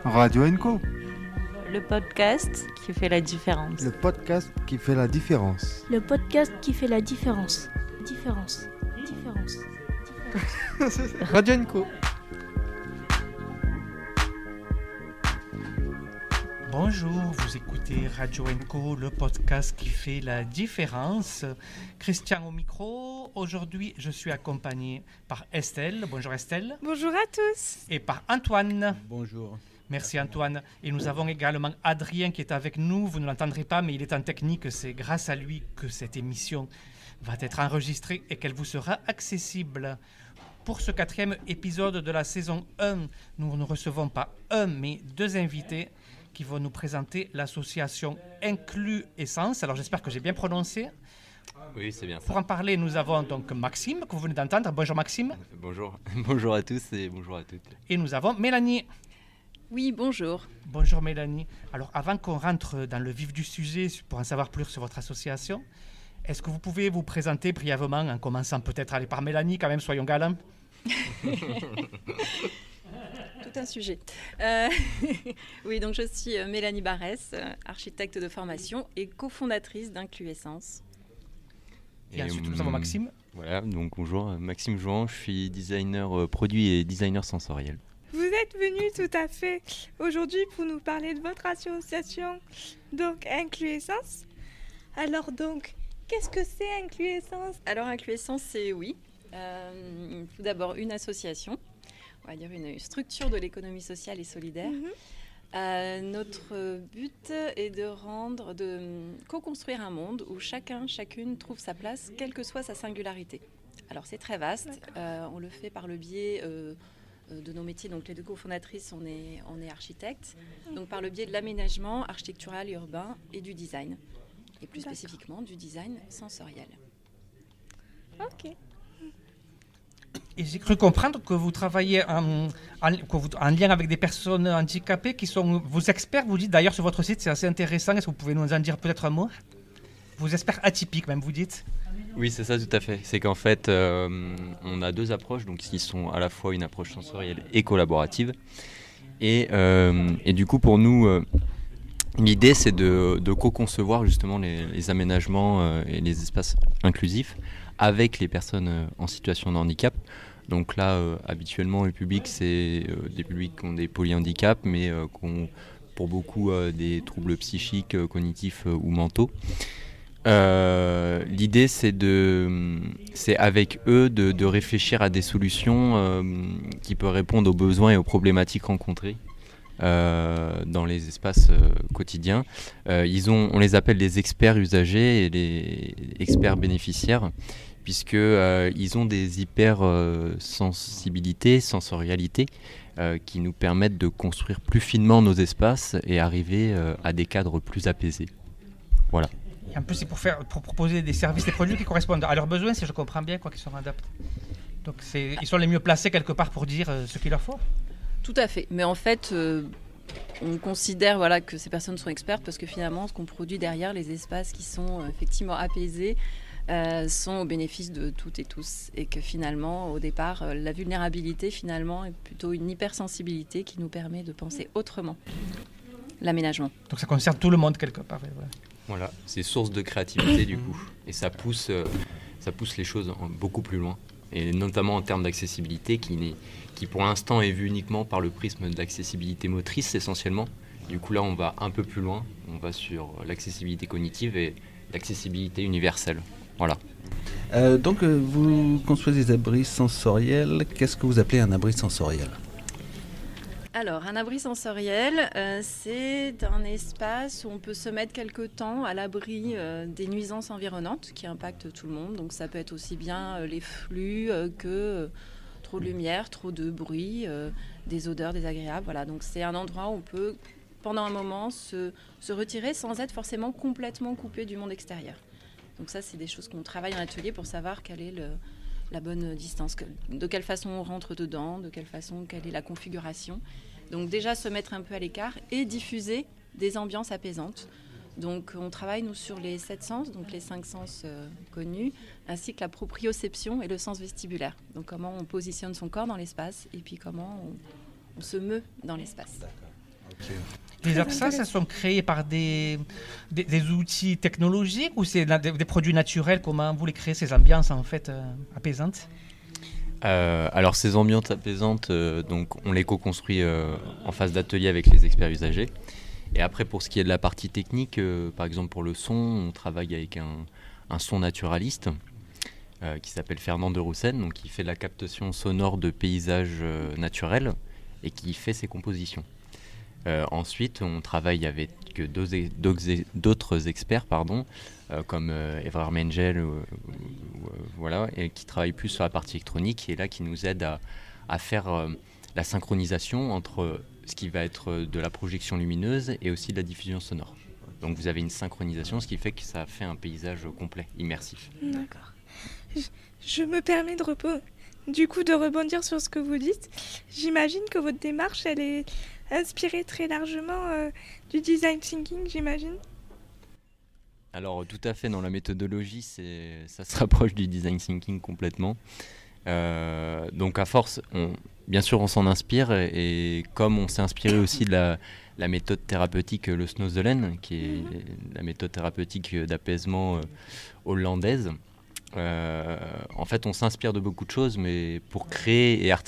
Radio Enco. Le podcast qui fait la différence. Le podcast qui fait la différence. Le podcast qui fait la différence. Différence. Radio Enco. Bonjour, vous écoutez Radio Enco, le podcast qui fait la différence. Christian au micro. Aujourd'hui, je suis accompagné par Estelle. Bonjour Estelle. Bonjour à tous. Et par Antoine. Bonjour. Merci Antoine. Et nous avons également Adrien qui est avec nous. Vous ne l'entendrez pas, mais il est en technique. C'est grâce à lui que cette émission va être enregistrée et qu'elle vous sera accessible. Pour ce 4e épisode de la saison 1, nous ne recevons pas un, mais 2 invités qui vont nous présenter l'association Inclus Essence. Alors j'espère que j'ai bien prononcé. Oui, c'est bien ça. Pour en parler, nous avons donc Maxime, que vous venez d'entendre. Bonjour Maxime. Bonjour. Bonjour à tous et bonjour à toutes. Et nous avons Mélanie. Oui, bonjour. Bonjour Mélanie. Alors avant qu'on rentre dans le vif du sujet pour en savoir plus sur votre association, est-ce que vous pouvez vous présenter brièvement en commençant peut-être aller par Mélanie, quand même, soyons galants. Tout un sujet. Oui, donc je suis Mélanie Barès, architecte de formation et cofondatrice d'Inclus Essence. Et ensuite, nous avons Maxime. Voilà, donc bonjour, Maxime Jouan, je suis designer produit et designer sensoriel. Vous êtes venus tout à fait aujourd'hui pour nous parler de votre association, donc Inclus Essence. Alors donc, qu'est-ce que c'est Inclus Essence ? Alors Inclus Essence, c'est tout d'abord une association, on va dire une structure de l'économie sociale et solidaire. Notre but est de co-construire un monde où chacune trouve sa place, quelle que soit sa singularité. Alors c'est très vaste, on le fait par le biais de nos métiers. Donc les 2 cofondatrices, on est architectes, donc par le biais de l'aménagement architectural et urbain et du design, et plus spécifiquement du design sensoriel. Ok. Et j'ai cru comprendre que vous travaillez en lien avec des personnes handicapées qui sont vos experts. Vous dites d'ailleurs sur votre site, c'est assez intéressant. Est-ce que vous pouvez nous en dire peut-être un mot ? Vos experts atypiques même, vous dites ? Oui, c'est ça tout à fait. C'est qu'en fait, on a 2 approches, donc qui sont à la fois une approche sensorielle et collaborative. Et du coup, pour nous, l'idée, c'est de co-concevoir justement les aménagements et les espaces inclusifs avec les personnes en situation de handicap. Donc là, habituellement, le public, c'est des publics qui ont des polyhandicaps, mais qui ont pour beaucoup des troubles psychiques, cognitifs ou mentaux. L'idée, c'est avec eux de réfléchir à des solutions qui peuvent répondre aux besoins et aux problématiques rencontrées dans les espaces quotidiens. On les appelle les experts usagers et les experts bénéficiaires, puisqu'ils ont des hypersensibilités, sensorialités, qui nous permettent de construire plus finement nos espaces et arriver à des cadres plus apaisés. Voilà. Et en plus, c'est pour proposer des services, des produits qui correspondent à leurs besoins, si je comprends bien, qu'ils sont adaptés. Donc ils sont les mieux placés quelque part pour dire ce qu'il leur faut. Tout à fait. Mais en fait, on considère que ces personnes sont expertes parce que finalement, ce qu'on produit derrière, les espaces qui sont effectivement apaisés, sont au bénéfice de toutes et tous. Et que finalement, au départ, la vulnérabilité, finalement, est plutôt une hypersensibilité qui nous permet de penser autrement l'aménagement. Donc ça concerne tout le monde quelque part. Voilà, c'est source de créativité du coup. Et ça pousse les choses beaucoup plus loin. Et notamment en termes d'accessibilité qui pour l'instant est vue uniquement par le prisme d'accessibilité motrice essentiellement. Du coup là, on va un peu plus loin. On va sur l'accessibilité cognitive et l'accessibilité universelle. Voilà. Donc, vous construisez des abris sensoriels. Qu'est-ce que vous appelez un abri sensoriel ? Alors, un abri sensoriel, c'est un espace où on peut se mettre quelque temps à l'abri des nuisances environnantes qui impactent tout le monde. Donc, ça peut être aussi bien les flux que trop de lumière, trop de bruit, des odeurs désagréables. Voilà. Donc, c'est un endroit où on peut, pendant un moment, se retirer sans être forcément complètement coupé du monde extérieur. Donc ça, c'est des choses qu'on travaille en atelier pour savoir quelle est la bonne distance, de quelle façon on rentre dedans, de quelle façon, quelle est la configuration. Donc déjà, se mettre un peu à l'écart et diffuser des ambiances apaisantes. Donc on travaille, nous, sur les 7 sens, donc les 5 sens connus, ainsi que la proprioception et le sens vestibulaire. Donc comment on positionne son corps dans l'espace et puis comment on se meut dans l'espace. D'accord. Les abscesses, elles sont créées par des outils technologiques ou c'est des produits naturels? Comment vous les créez, ces ambiances en fait apaisantes? Alors ces ambiances apaisantes, donc on les co-construit en phase d'atelier avec les experts usagers. Et après pour ce qui est de la partie technique, par exemple pour le son, on travaille avec un son naturaliste qui s'appelle Fernand de Roussen, donc qui fait de la captation sonore de paysages naturels et qui fait ses compositions. Ensuite, on travaille avec d'autres experts, comme Évrard Mengel, voilà, et qui travaillent plus sur la partie électronique et là qui nous aide à faire la synchronisation entre ce qui va être de la projection lumineuse et aussi de la diffusion sonore. Donc vous avez une synchronisation, ce qui fait que ça fait un paysage complet, immersif. D'accord. Je me permets de rebondir sur ce que vous dites. J'imagine que votre démarche, elle est inspirée très largement du design thinking, j'imagine. Alors tout à fait, dans la méthodologie, ça se rapproche du design thinking complètement. Donc à force, bien sûr on s'en inspire et comme on s'est inspiré aussi de la méthode thérapeutique le Snozelen, qui est la méthode thérapeutique d'apaisement hollandaise, en fait on s'inspire de beaucoup de choses, mais pour créer et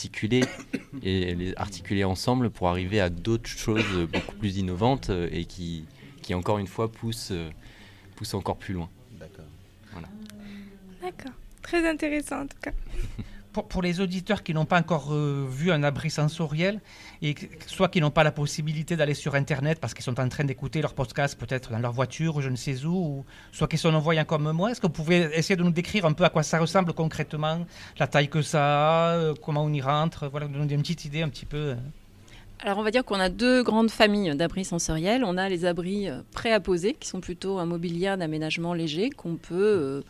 les articuler ensemble pour arriver à d'autres choses beaucoup plus innovantes et qui encore une fois poussent encore plus loin. D'accord. Voilà. D'accord. Très intéressant en tout cas. Pour les auditeurs qui n'ont pas encore vu un abri sensoriel, et soit qui n'ont pas la possibilité d'aller sur Internet parce qu'ils sont en train d'écouter leur podcast peut-être dans leur voiture ou je ne sais où, ou soit qu'ils sont non-voyants comme moi, est-ce que vous pouvez essayer de nous décrire un peu à quoi ça ressemble concrètement, la taille que ça a, comment on y rentre, voilà, nous donner une petite idée un petit peu. Alors on va dire qu'on a deux grandes familles d'abris sensoriels. On a les abris prêts à poser, qui sont plutôt un mobilier d'aménagement léger qu'on peut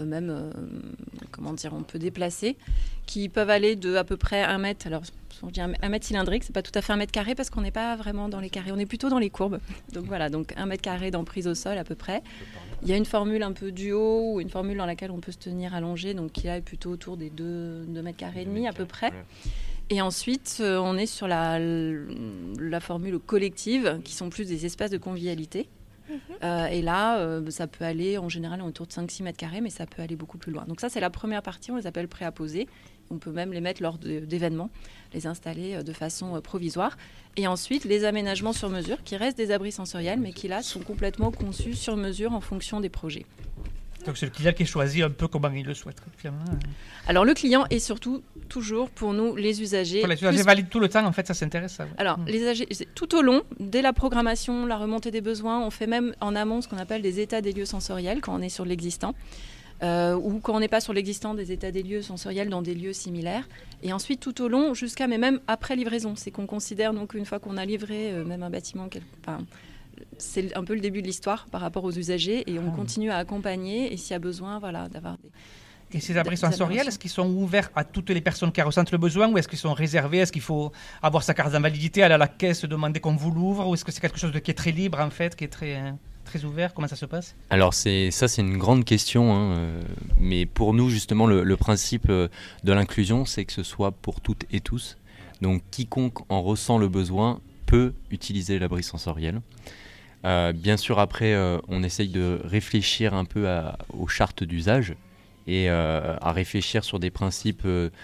on peut déplacer, qui peuvent aller de à peu près 1 mètre. Alors on dit 1 mètre cylindrique, c'est pas tout à fait 1 mètre carré parce qu'on n'est pas vraiment dans les carrés, on est plutôt dans les courbes. Donc voilà, donc 1 mètre carré d'emprise au sol à peu près. Il y a une formule un peu du haut ou une formule dans laquelle on peut se tenir allongé, donc qui là est plutôt autour des 2 mètres carrés et demi à peu près. Et ensuite, on est sur la formule collective, qui sont plus des espaces de convivialité. Et là, ça peut aller, en général, autour de 5-6 mètres carrés, mais ça peut aller beaucoup plus loin. Donc ça, c'est la première partie, on les appelle prêts à poser. On peut même les mettre lors d'événements, les installer de façon provisoire. Et ensuite, les aménagements sur mesure, qui restent des abris sensoriels, mais qui là sont complètement conçus sur mesure en fonction des projets. Donc c'est le client qui choisit un peu comment il le souhaite. Alors le client est surtout toujours pour nous les usagers. Les usagers valident tout le temps, en fait, ça s'intéresse. Ça, ouais. Alors les usagers, tout au long, dès la programmation, la remontée des besoins, on fait même en amont ce qu'on appelle des états des lieux sensoriels quand on est sur l'existant. Ou quand on n'est pas sur l'existant, des états des lieux sensoriels dans des lieux similaires. Et ensuite tout au long, mais même après livraison. C'est qu'on considère donc une fois qu'on a livré même un bâtiment, c'est un peu le début de l'histoire par rapport aux usagers et on continue à accompagner et s'il y a besoin d'avoir des... Et ces abris sensoriels, est-ce qu'ils sont ouverts à toutes les personnes qui ressentent le besoin ou est-ce qu'ils sont réservés? Est-ce qu'il faut avoir sa carte d'invalidité, aller à la caisse, demander qu'on vous l'ouvre ou est-ce que c'est quelque chose qui est très libre en fait, qui est très ouvert? Comment ça se passe? Alors c'est une grande question, mais pour nous justement le principe de l'inclusion, c'est que ce soit pour toutes et tous. Donc quiconque en ressent le besoin peut utiliser l'abri sensoriel. Bien sûr, après, on essaye de réfléchir un peu aux chartes d'usage et à réfléchir sur des principes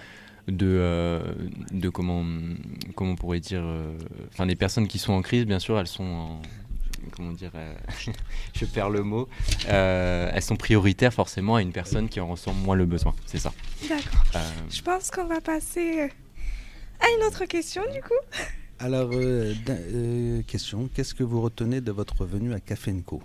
de comment on pourrait dire... les personnes qui sont en crise, bien sûr, elles sont en... Comment dire je perds le mot. Elles sont prioritaires forcément à une personne qui en ressent moins le besoin. C'est ça. D'accord. Je pense qu'on va passer à une autre question, du coup. Alors, question, qu'est-ce que vous retenez de votre venue à Café & Co?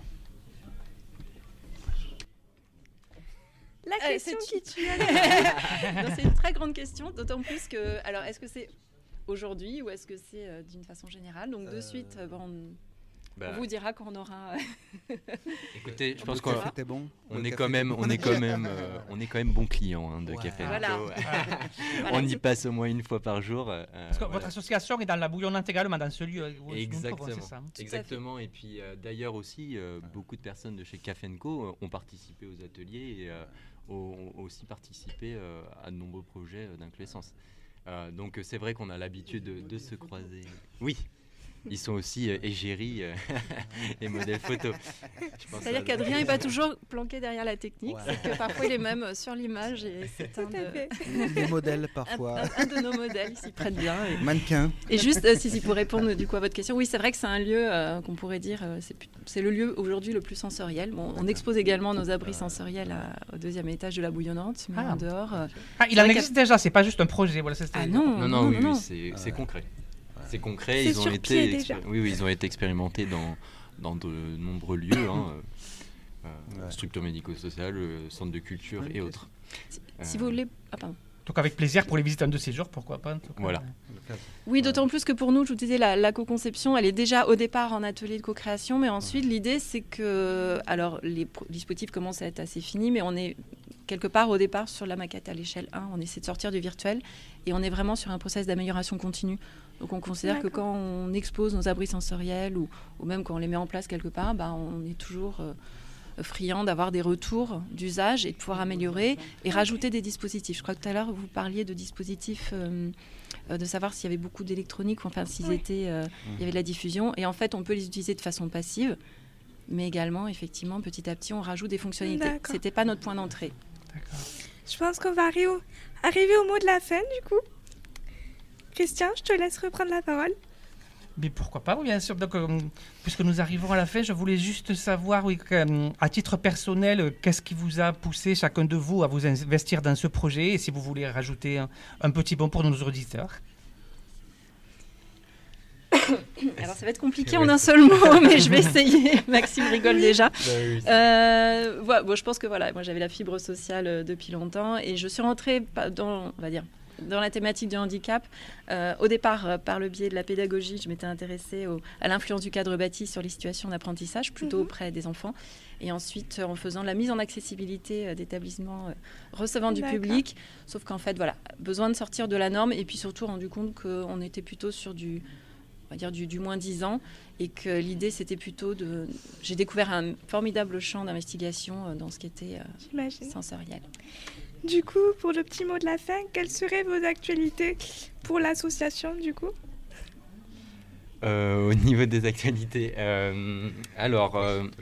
La question qui tue. C'est une très grande question, d'autant plus que... Alors, est-ce que c'est aujourd'hui ou est-ce que c'est d'une façon générale? Donc, de suite, on vous dira quand on aura... Écoutez, je pense qu'on bon. on est quand même bon client de Café & Co. Voilà. On y passe au moins une fois par jour. Parce que votre association est dans la bouillonnante également, dans ce lieu. Exactement. C'est ça. Exactement. Et puis d'ailleurs aussi, beaucoup de personnes de chez Café & Co ont participé aux ateliers et ont aussi participé à de nombreux projets d'Incluessence. Donc c'est vrai qu'on a l'habitude de se croiser. Oui. Ils sont aussi égérie et modèle photo. C'est-à-dire qu'Adrien n'est pas toujours planqué derrière la technique, c'est que parfois il est même sur l'image et c'est des modèles parfois. Un de nos modèles, ils s'y prêtent bien. Mannequin. Et juste, si pour répondre du coup à votre question, oui, c'est vrai que c'est un lieu qu'on pourrait dire, c'est le lieu aujourd'hui le plus sensoriel. Bon, on expose également nos abris sensoriels au 2e étage de la Bouillonnante, mais en dehors. Il en existe déjà, c'est pas juste un projet. Voilà, non, c'est concret. C'est concret, ils ont été expérimentés dans de nombreux lieux, structures médico-sociales, centres de culture et autres. Si vous voulez... Donc avec plaisir pour les visiteurs de séjour, pourquoi pas. Voilà. Oui, d'autant plus que pour nous, je vous disais, la co-conception, elle est déjà au départ en atelier de co-création, mais ensuite l'idée c'est que... Alors les dispositifs commencent à être assez finis, mais on est quelque part au départ sur la maquette à l'échelle 1, on essaie de sortir du virtuel et on est vraiment sur un process d'amélioration continue. Donc on considère que quand on expose nos abris sensoriels ou même quand on les met en place quelque part, on est toujours friand d'avoir des retours d'usage et de pouvoir améliorer et rajouter des dispositifs. Je crois que tout à l'heure vous parliez de dispositifs, de savoir s'il y avait beaucoup d'électronique, enfin s'ils étaient, il y avait de la diffusion et en fait on peut les utiliser de façon passive, mais également effectivement petit à petit on rajoute des fonctionnalités. C'était pas notre point d'entrée. D'accord. Je pense qu'on va arriver au mot de la fin du coup. Christian, je te laisse reprendre la parole. Mais pourquoi pas, oui, bien sûr. Donc, puisque nous arrivons à la fin, je voulais juste savoir, à titre personnel, qu'est-ce qui vous a poussé chacun de vous à vous investir dans ce projet et si vous voulez rajouter un petit mot pour nos auditeurs. Alors ça va être compliqué en un seul mot, mais je vais essayer. Maxime rigole déjà. Je pense que moi j'avais la fibre sociale depuis longtemps et je suis rentrée dans la thématique du handicap. Au départ, par le biais de la pédagogie, je m'étais intéressée à l'influence du cadre bâti sur les situations d'apprentissage, plutôt auprès des enfants. Et ensuite, en faisant la mise en accessibilité d'établissements recevant du public. Sauf qu'en fait, besoin de sortir de la norme et puis surtout rendu compte qu'on était plutôt sur du moins 10 ans et que l'idée c'était plutôt j'ai découvert un formidable champ d'investigation dans ce qui était sensoriel. Du coup, pour le petit mot de la fin, quelles seraient vos actualités pour l'association du coup ? Au niveau des actualités, comment ?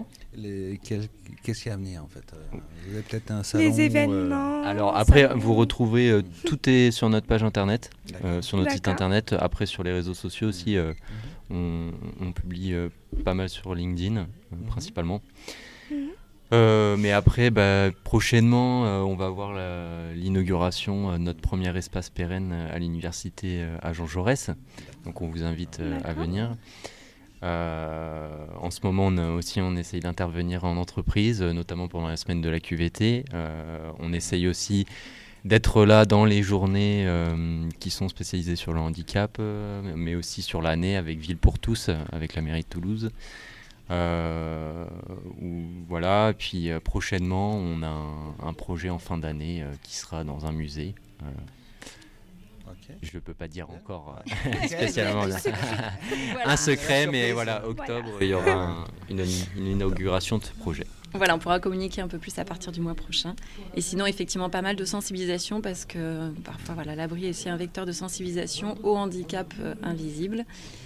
Qu'est-ce qu'il y a à venir en fait ? Vous avez peut-être un salon. Les événements. Alors après, vous retrouvez tout est sur notre page internet, sur notre site internet. Après sur les réseaux sociaux aussi, on publie pas mal sur LinkedIn principalement. Mais après, prochainement, on va avoir l'inauguration de notre premier espace pérenne à l'université à Jean Jaurès. Donc on vous invite à venir. En ce moment, on essaye d'intervenir en entreprise, notamment pendant la semaine de la QVT. On essaye aussi d'être là dans les journées qui sont spécialisées sur le handicap, mais aussi sur l'année avec Ville pour tous, avec la mairie de Toulouse. Puis prochainement, on a un projet en fin d'année qui sera dans un musée. Je ne peux pas dire encore spécialement un secret, mais octobre, il y aura une inauguration de ce projet. Voilà, on pourra communiquer un peu plus à partir du mois prochain. Et sinon, effectivement, pas mal de sensibilisation parce que parfois, l'abri est aussi un vecteur de sensibilisation au handicap invisible.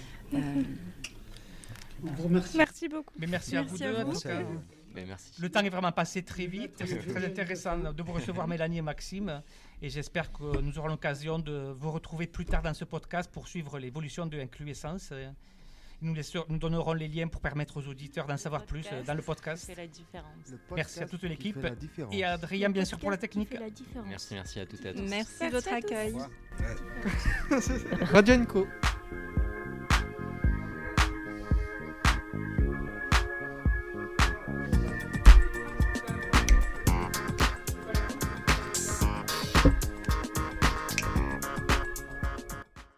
Merci beaucoup. Mais merci à vous deux. Merci. Le temps est vraiment passé très vite. C'est très intéressant de vous recevoir, Mélanie et Maxime. Et j'espère que nous aurons l'occasion de vous retrouver plus tard dans ce podcast pour suivre l'évolution de Incluessence. Nous donnerons les liens pour permettre aux auditeurs d'en savoir plus dans le podcast. Fait la différence. Merci à toute l'équipe. Et à Adrien, bien sûr, pour la technique. Merci à toutes et à tous. Merci de votre accueil. Radio Enco.